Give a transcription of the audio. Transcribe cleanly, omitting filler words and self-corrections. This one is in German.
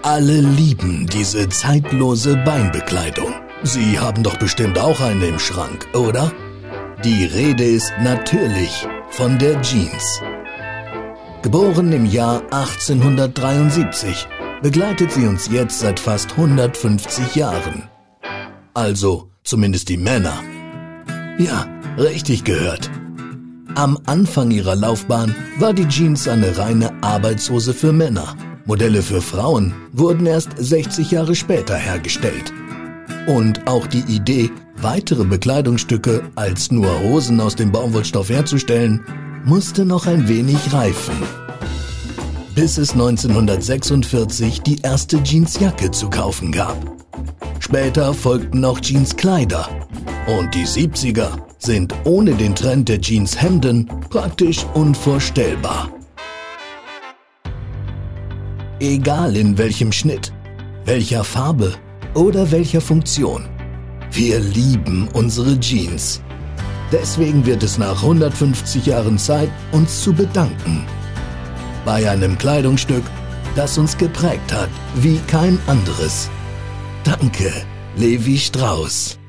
Alle lieben diese zeitlose Beinbekleidung. Sie haben doch bestimmt auch eine im Schrank, oder? Die Rede ist natürlich von der Jeans. Geboren im Jahr 1873, begleitet sie uns jetzt seit fast 150 Jahren. Also zumindest die Männer. Ja, richtig gehört. Am Anfang ihrer Laufbahn war die Jeans eine reine Arbeitshose für Männer. Modelle für Frauen wurden erst 60 Jahre später hergestellt. Und auch die Idee, weitere Bekleidungsstücke als nur Hosen aus dem Baumwollstoff herzustellen, musste noch ein wenig reifen. Bis es 1946 die erste Jeansjacke zu kaufen gab. Später folgten auch Jeanskleider. Und die 70er sind ohne den Trend der Jeanshemden praktisch unvorstellbar. Egal in welchem Schnitt, welcher Farbe oder welcher Funktion. Wir lieben unsere Jeans. Deswegen wird es nach 150 Jahren Zeit, uns zu bedanken. Bei einem Kleidungsstück, das uns geprägt hat wie kein anderes. Danke, Levi Strauss.